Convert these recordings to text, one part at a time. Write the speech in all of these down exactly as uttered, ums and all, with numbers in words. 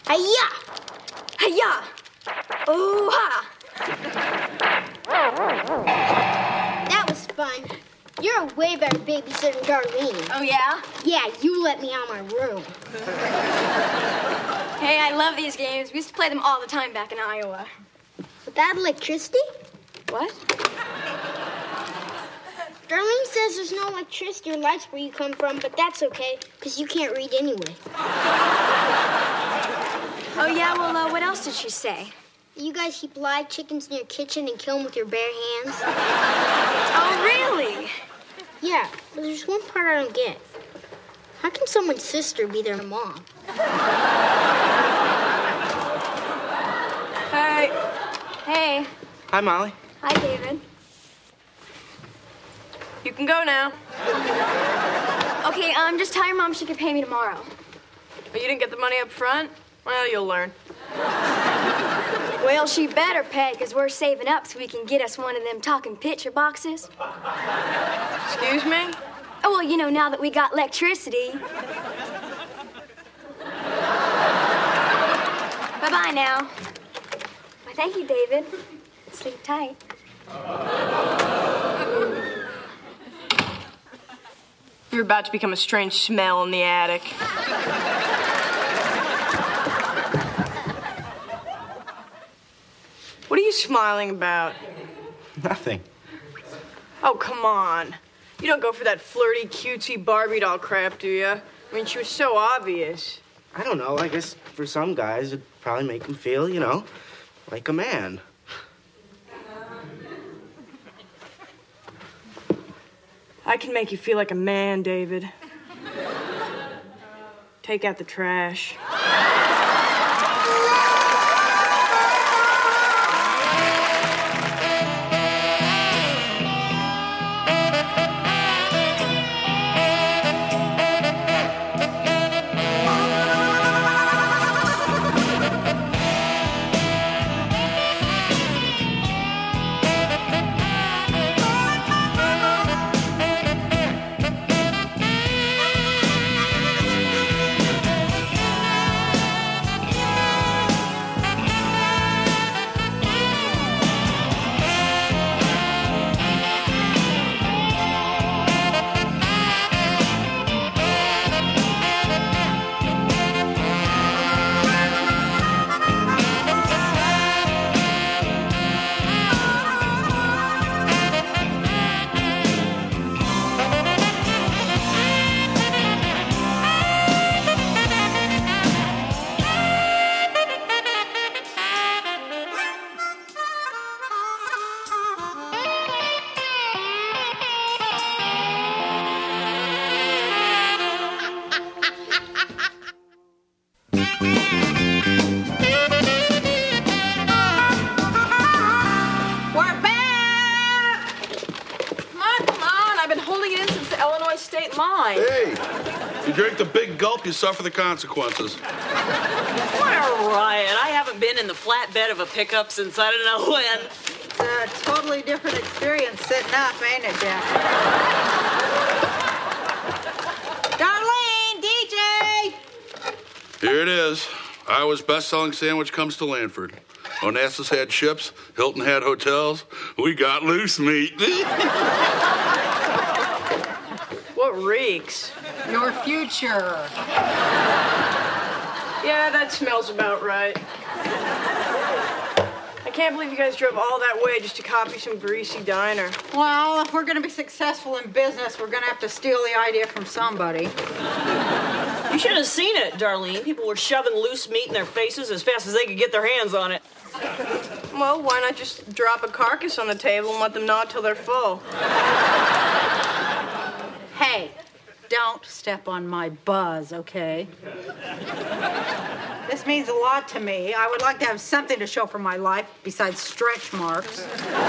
Hi-ya! Hi-ya! Oh-ha! That was fun. You're a way better babysitter than Darlene. Oh, yeah? Yeah, you let me out of my room. Hey, I love these games. We used to play them all the time back in Iowa. Without electricity? What? Darlene says there's no electricity or lights where you come from, but that's okay, because you can't read anyway. Oh, yeah? Well, uh, what else did she say? You guys keep live chickens in your kitchen and kill them with your bare hands? Oh, really? Yeah, but there's one part I don't get. How can someone's sister be their mom? Hi. Hey. Hi, Molly. Hi, David. You can go now. Okay, um, just tell your mom she can pay me tomorrow. But you didn't get the money up front? Well, you'll learn. Well, she better pay, because we're saving up so we can get us one of them talking picture boxes. Excuse me? Oh, well, you know, now that we got electricity. Bye-bye now. Why, thank you, David. Sleep tight. You're about to become a strange smell in the attic. What are you smiling about? Nothing. Oh, come on. You don't go for that flirty, cutesy Barbie doll crap, do you? I mean, she was so obvious. I don't know. I guess for some guys, it'd probably make them feel, you know, like a man. I can make you feel like a man, David. Take out the trash. Hey, if you drink the big gulp, you suffer the consequences. What a riot. I haven't been in the flatbed of a pickup since I don't know when. It's a totally different experience sitting up, ain't it, Jack? Darlene, D J! Here it is. Iowa's best-selling sandwich comes to Lanford. Onassis had ships. Hilton had hotels. We got loose meat. What reeks? Your future. Yeah, that smells about right. I can't believe you guys drove all that way just to copy some greasy diner. Well, if we're going to be successful in business, we're going to have to steal the idea from somebody. You should have seen it, Darlene. People were shoving loose meat in their faces as fast as they could get their hands on it. Well, why not just drop a carcass on the table and let them gnaw till they're full? Hey, don't step on my buzz, okay? This means a lot to me. I would like to have something to show for my life besides stretch marks.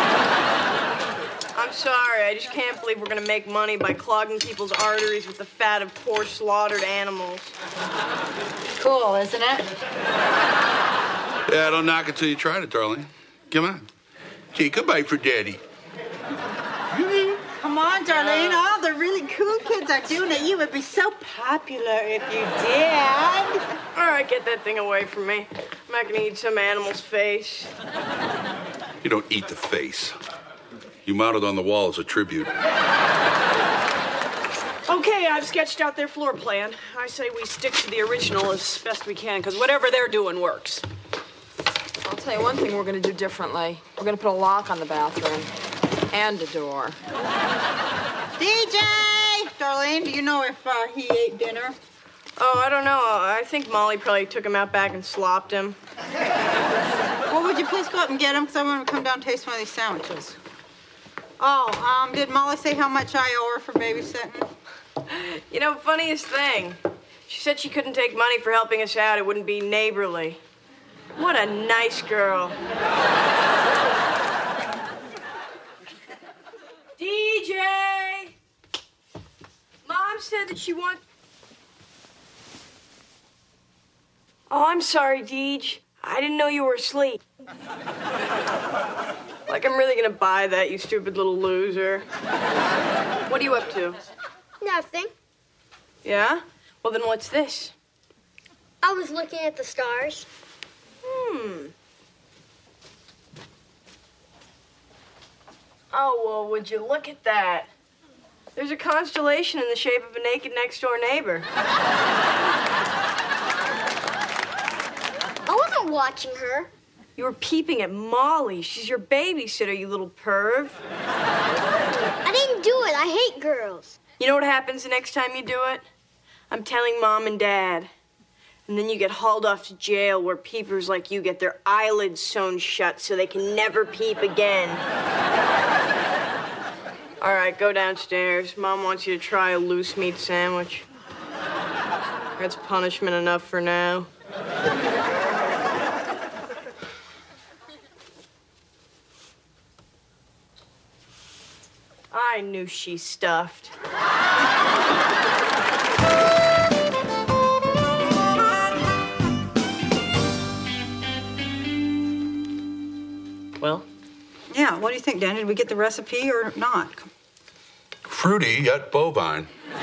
I'm sorry, I just can't believe we're gonna make money by clogging people's arteries with the fat of poor slaughtered animals. Cool, isn't it? Yeah, don't knock it till you try it, darling. Come on. Take a bite for Daddy. Come on, Darlene. Oh, the really cool kids kids are doing it. You would be so popular if you did. All right, get that thing away from me. I'm not gonna eat some animal's face. You don't eat the face. You mount it on the wall as a tribute. Okay, I've sketched out their floor plan. I say we stick to the original as best we can, because whatever they're doing works. I'll tell you one thing we're gonna do differently. We're gonna put a lock on the bathroom and a door. D J! Darlene, do you know if uh, he ate dinner? Oh, I don't know. I think Molly probably took him out back and slopped him. Well, would you please go up and get him? Because I want to come down and taste one of these sandwiches. Oh, um, did Molly say how much I owe her for babysitting? You know, funniest thing. She said she couldn't take money for helping us out. It wouldn't be neighborly. What a nice girl. D J! Mom said that she wants... Oh, I'm sorry, Deej. I didn't know you were asleep. Like, I'm really gonna buy that, you stupid little loser. What are you up to? Nothing. Yeah? Well, then what's this? I was looking at the stars. Hmm. Oh, well, would you look at that? There's a constellation in the shape of a naked next-door neighbor. I wasn't watching her. You were peeping at Molly. She's your babysitter, you little perv. I didn't do it. I hate girls. You know what happens the next time you do it? I'm telling Mom and Dad. And then you get hauled off to jail where peepers like you get their eyelids sewn shut so they can never peep again. All right, go downstairs. Mom wants you to try a loose meat sandwich. That's punishment enough for now. I knew she stuffed. Well? Yeah, what do you think, Dan? Did we get the recipe or not? Fruity yet bovine.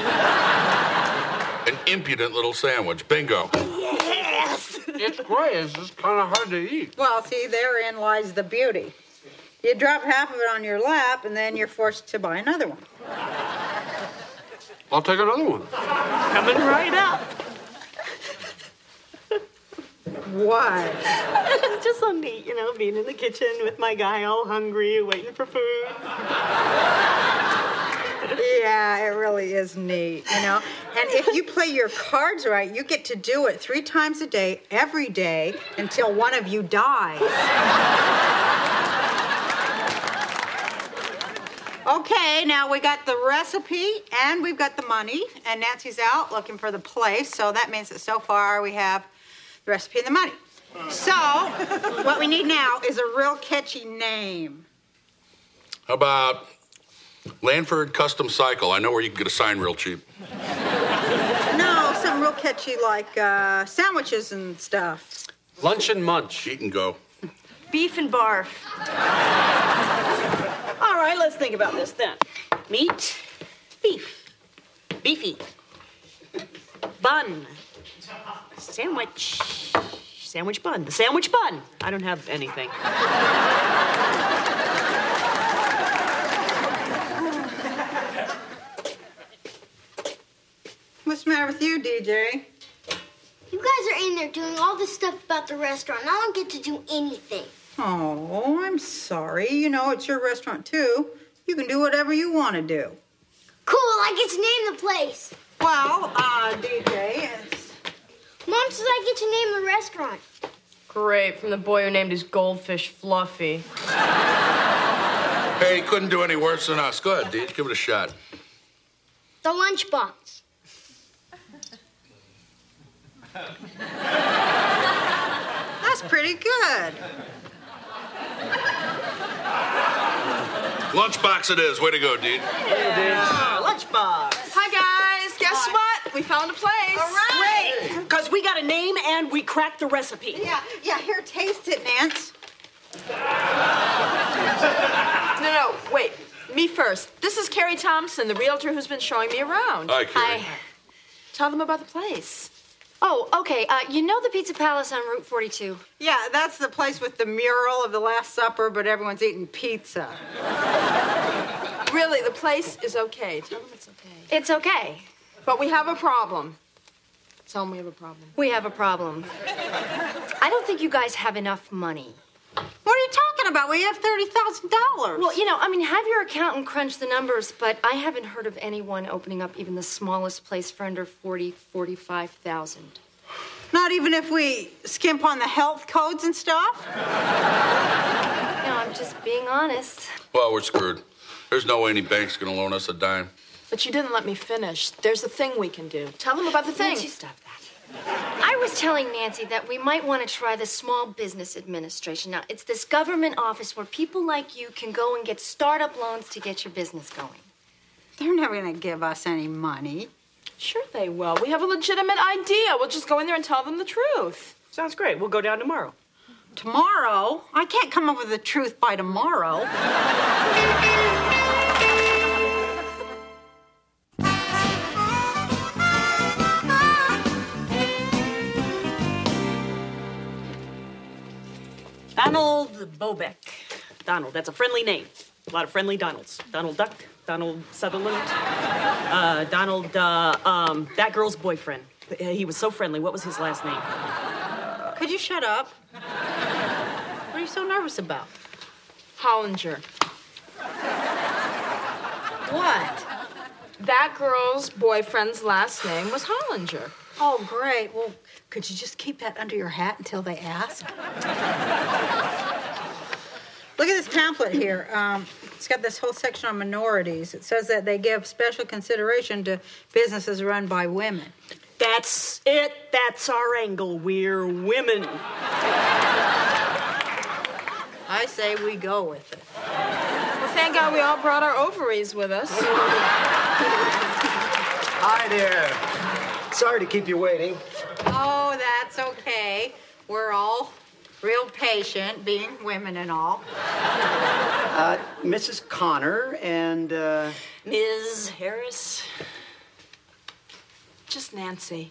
An impudent little sandwich. Bingo. It's great. It's just kind of hard to eat. Well, see, therein lies the beauty. You drop half of it on your lap, and then you're forced to buy another one. I'll take another one. Coming right up. Why? It's just so neat, you know, being in the kitchen with my guy all hungry, waiting for food. Yeah, it really is neat, you know? And if you play your cards right, you get to do it three times a day, every day, until one of you dies. Okay, now we got the recipe and we've got the money, and Nancy's out looking for the place, so that means that so far we have the recipe and the money. So, what we need now is a real catchy name. How about Lanford Custom Cycle? I know where you can get a sign real cheap. No, something real catchy like uh, sandwiches and stuff. Lunch and munch. Eat and go. Beef and barf. All right, let's think about this then. Meat, beef, beefy, bun, sandwich, sandwich bun, the sandwich bun. I don't have anything. What's the matter with you, D J? You guys are in there doing all this stuff about the restaurant. I don't get to do anything. Oh, I'm sorry. You know, it's your restaurant, too. You can do whatever you want to do. Cool, I get to name the place. Well, uh, D J, it's... Mom says I get to name the restaurant. Great, from the boy who named his goldfish Fluffy. Hey, he couldn't do any worse than us. Go ahead, Deej. Give it a shot. The Lunchbox. That's pretty good. Lunchbox it is. Way to go, Deej. Yeah, lunchbox. Hi, guys. Guess what? We found a place. All right. Great, because we got a name and we cracked the recipe. Yeah, yeah, here, taste it, Nance. No, no, wait. me first. This is Carrie Thompson, the realtor who's been showing me around. Hi, Carrie. Hi. Tell them about the place. Oh, okay. Uh, you know the Pizza Palace on Route forty-two? Yeah, that's the place with the mural of the Last Supper, but everyone's eating pizza. Really, the place is okay. Tell them it's okay. It's okay. But we have a problem. Tell them we have a problem. We have a problem. I don't think you guys have enough money. What are you talking about? We have thirty thousand dollars. Well, you know, I mean, have your accountant crunch the numbers, but I haven't heard of anyone opening up even the smallest place for under forty, forty-five thousand. Not even if we skimp on the health codes and stuff? No, I'm just being honest. Well, we're screwed. There's no way any bank's gonna loan us a dime. But you didn't let me finish. There's a thing we can do. Tell them about the thing. Nancy, stop that. I was telling Nancy that we might want to try the Small Business Administration. Now, it's this government office where people like you can go and get startup loans to get your business going. They're never going to give us any money. Sure they will. We have a legitimate idea. We'll just go in there and tell them the truth. Sounds great. We'll go down tomorrow. Tomorrow? I can't come up with the truth by tomorrow. Donald Bobeck. Donald, that's a friendly name. A lot of friendly Donalds. Donald Duck, Donald Sutherland, uh, Donald, uh, um, that girl's boyfriend. He was so friendly. What was his last name? Could you shut up? What are you so nervous about? Hollinger. What? That girl's boyfriend's last name was Hollinger. Oh, great. Well, could you just keep that under your hat until they ask? Look at this pamphlet here. Um, it's got this whole section on minorities. It says that they give special consideration to businesses run by women. That's it. That's our angle. We're women. I say we go with it. Well, thank God we all brought our ovaries with us. Hi there. Sorry to keep you waiting. Oh, that's okay. We're all real patient, being women and all. Uh, Missus Connor and, uh... Miz Harris. Just Nancy.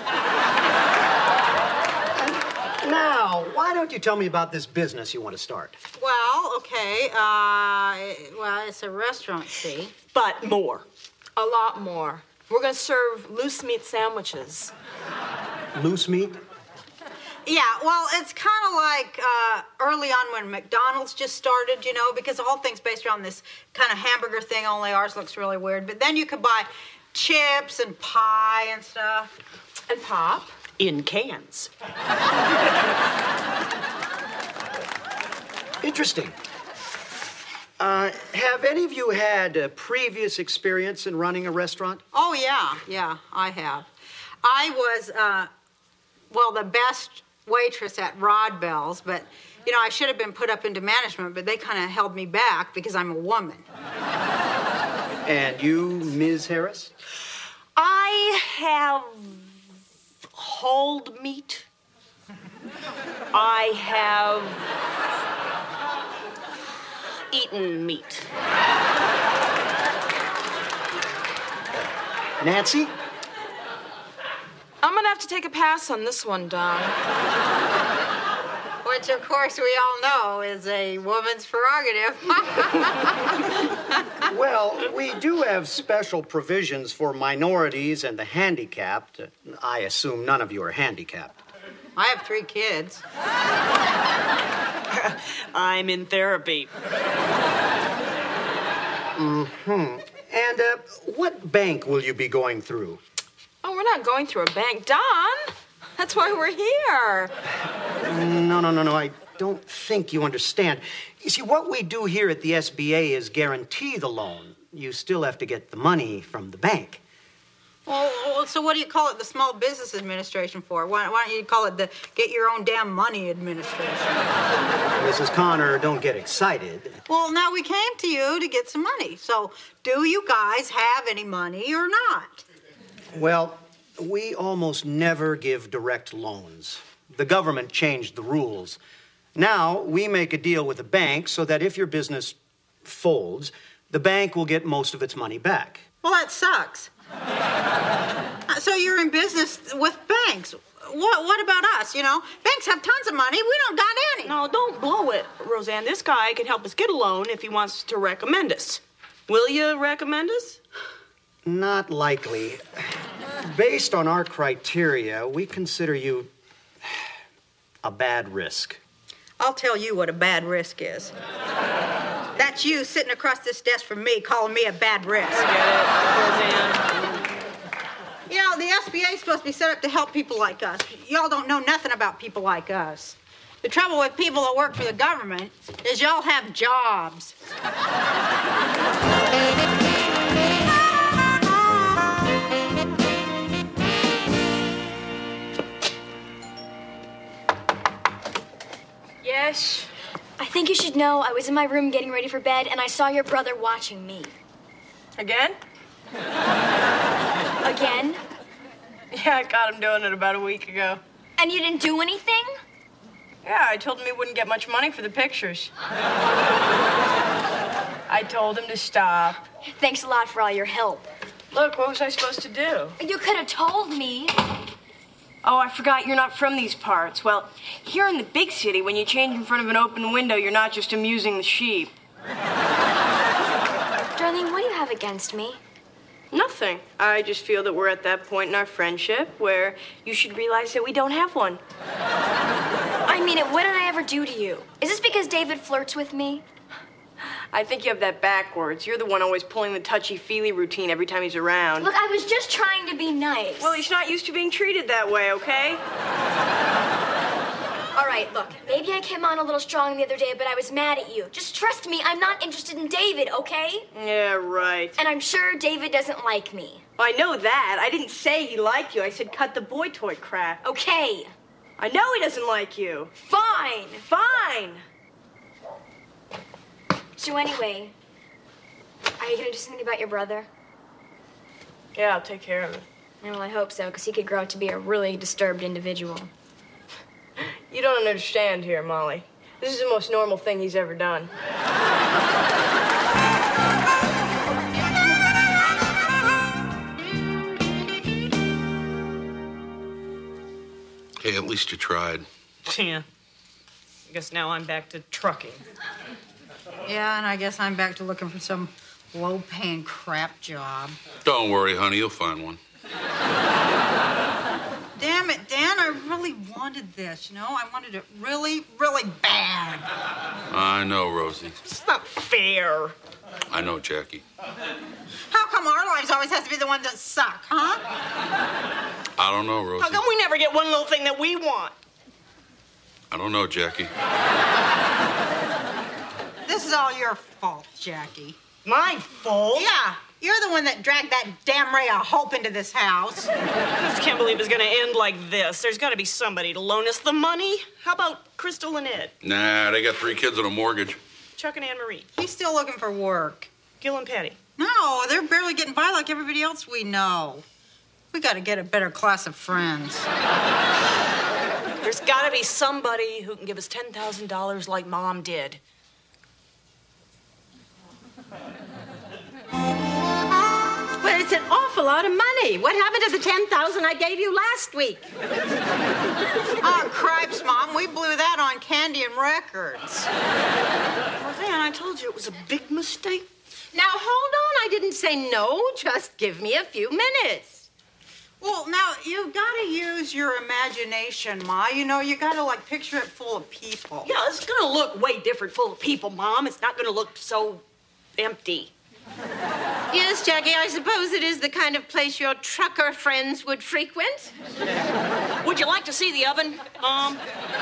Now, why don't you tell me about this business you want to start? Well, okay. Uh, well, it's a restaurant, see? But more. A lot more. We're going to serve loose meat sandwiches. Loose meat? Yeah, well, it's kind of like uh, early on when McDonald's just started, you know, because the whole thing's based around this kind of hamburger thing, only ours looks really weird. But then you could buy chips and pie and stuff. And pop. In cans. Interesting. Uh, have any of you had a previous experience in running a restaurant? Oh, yeah, yeah, I have. I was, uh, well, the best waitress at Rod Bell's, but, you know, I should have been put up into management, but they kind of held me back because I'm a woman. And you, Miz Harris? I have hauled meat. I have eaten meat. Nancy? I'm going to have to take a pass on this one, Don. Which, of course, we all know is a woman's prerogative. Well, we do have special provisions for minorities and the handicapped. I assume none of you are handicapped. I have three kids. I'm in therapy. Mm-hmm. And uh, what bank will you be going through? Oh, we're not going through a bank. Don, that's why we're here. No, no, no, no. I don't think you understand. You see, what we do here at the S B A is guarantee the loan. You still have to get the money from the bank. Well, so what do you call it the Small Business Administration for? Why, why don't you call it the Get Your Own Damn Money Administration? Missus Connor, don't get excited. Well, now we came to you to get some money. So do you guys have any money or not? Well, we almost never give direct loans. The government changed the rules. Now, we make a deal with the bank so that if your business folds, The bank will get most of its money back. Well, that sucks. So you're in business with banks. What, what about us, you know? Banks have tons of money. We don't got any. No, don't blow it, Roseanne. This guy can help us get a loan if he wants to recommend us. Will you recommend us? Not likely. Based on our criteria, we consider you a bad risk. I'll tell you what a bad risk is. That's you sitting across this desk from me calling me a bad risk. Forget it, Roseanne. You know, the S B A is supposed to be set up to help people like us. Y'all don't know nothing about people like us. The trouble with people that work for the government is y'all have jobs. Yes? I think you should know I was in my room getting ready for bed, and I saw your brother watching me. Again? Again? Yeah, I caught him doing it about a week ago. And you didn't do anything? Yeah, I told him he wouldn't get much money for the pictures. I told him to stop. Thanks a lot for all your help. Look, what was I supposed to do? You could have told me. Oh, I forgot you're not from these parts. Well, here in the big city, when you change in front of an open window, you're not just amusing the sheep. Darlene, what do you have against me? Nothing. I just feel that we're at that point in our friendship where you should realize that we don't have one. I mean it. What did I ever do to you? Is this because David flirts with me? I think you have that backwards. You're the one always pulling the touchy-feely routine every time he's around. Look, I was just trying to be nice. Well, he's not used to being treated that way, okay? All right, look, maybe I came on a little strong the other day, but I was mad at you. Just trust me, I'm not interested in David, okay? Yeah, right. And I'm sure David doesn't like me. Well, I know that. I didn't say he liked you. I said cut the boy toy crap. Okay. I know he doesn't like you. Fine. Fine. So anyway, are you gonna do something about your brother? Yeah, I'll take care of it. Yeah, well, I hope so, because he could grow out to be a really disturbed individual. You don't understand here, Molly. This is the most normal thing he's ever done. Hey, at least you tried. Yeah. I guess now I'm back to trucking. Yeah, and I guess I'm back to looking for some low-paying crap job. Don't worry, honey, you'll find one. Damn it, Dan, I really wanted this, you know? I wanted it really, really bad. I know, Rosie. It's not fair. I know, Jackie. How come our lives always has to be the ones that suck, huh? I don't know, Rosie. How come we never get one little thing that we want? I don't know, Jackie. This is all your fault, Jackie. My fault? Yeah, you're the one that dragged that damn ray of hope into this house. I just can't believe it's gonna end like this. There's gotta be somebody to loan us the money. How about Crystal and Ed? Nah, they got three kids and a mortgage. Chuck and Anne Marie. He's still looking for work. Gil and Patty. No, they're barely getting by like everybody else we know. We gotta get a better class of friends. There's gotta be somebody who can give us ten thousand dollars like Mom did. Well, it's an awful lot of money. What happened to the ten thousand I gave you last week? Oh, cripes, Mom. We blew that on candy and records. Roseanne, I told you it was a big mistake. Now, hold on. I didn't say no. Just give me a few minutes. Well, now, you've got to use your imagination, Ma. You know, you got to, like, picture it full of people. Yeah, it's gonna look way different full of people, Mom. It's not gonna look so empty. Yes, Jackie, I suppose it is the kind of place your trucker friends would frequent. Would you like to see the oven, Mom?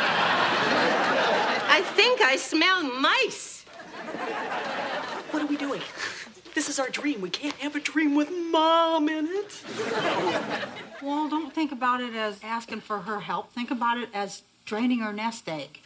I think I smell mice. What are we doing? This is our dream. We can't have a dream with Mom in it. Well, don't think about it as asking for her help. Think about it as draining her nest egg.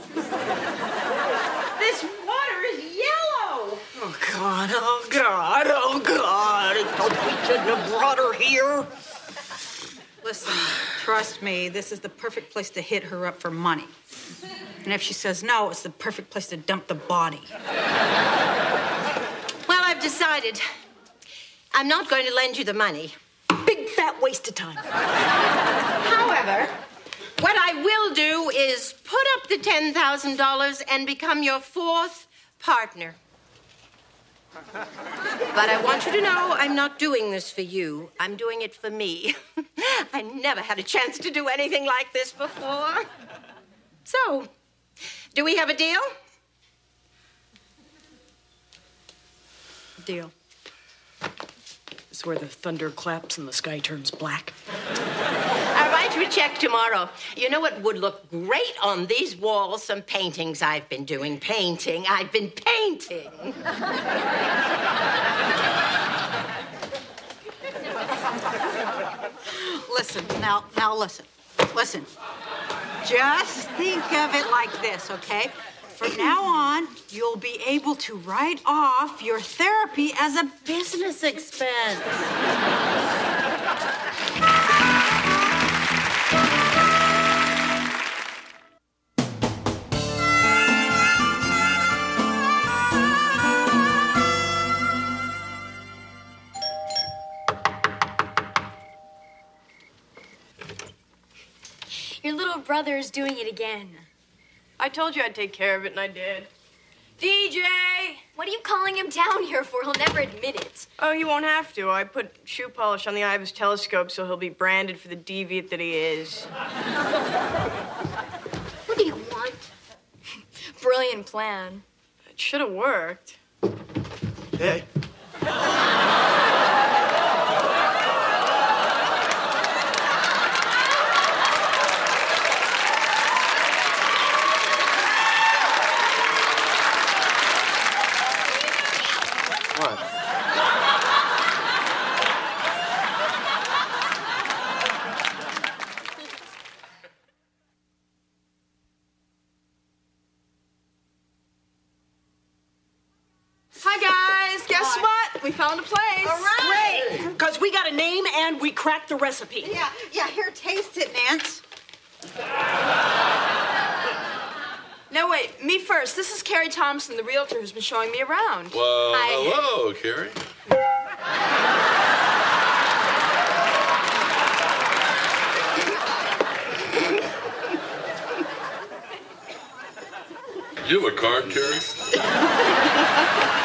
This water is yellow. Oh, God, oh, God, oh, God. We shouldn't have brought her here. Listen, trust me, this is the perfect place to hit her up for money. And if she says no, it's the perfect place to dump the body. Well, I've decided. I'm not going to lend you the money. Big fat waste of time. However, what I will do is put up the ten thousand dollars and become your fourth partner. But I want you to know I'm not doing this for you. I'm doing it for me. I never had a chance to do anything like this before. So, do we have a deal? Deal. This is where the thunder claps and the sky turns black. I'll write you a check tomorrow. You know what would look great on these walls? Some paintings I've been doing. Painting. I've been painting. Listen, now, now listen. Listen. Just think of it like this, okay? From now on, you'll be able to write off your therapy as a business expense. Your little brother's doing it again. I told you I'd take care of it, and I did. D J! What are you calling him down here for? He'll never admit it. Oh, he won't have to. I put shoe polish on the eye of his telescope so he'll be branded for the deviant that he is. What do you want? Brilliant plan. It should have worked. Hey. What? Hi, guys. Guess what? We found a place. All right. Great, because we got a name and we cracked the recipe. Yeah, yeah, here, taste it, Nance. No, wait. Me first. This is Carrie Thompson, the realtor who's been showing me around. Well, Hi. hello, Carrie. You have a card, Carrie?